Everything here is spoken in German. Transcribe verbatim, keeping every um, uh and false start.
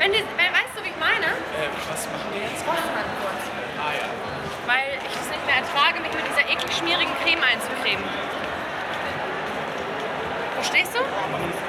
Wenn die, wenn, weißt du, wie ich meine? Äh, was machen wir jetzt? Warte mal kurz. Ah ja. Weil ich es nicht mehr ertrage, mich mit dieser eklig schmierigen Creme einzucremen. Verstehst du?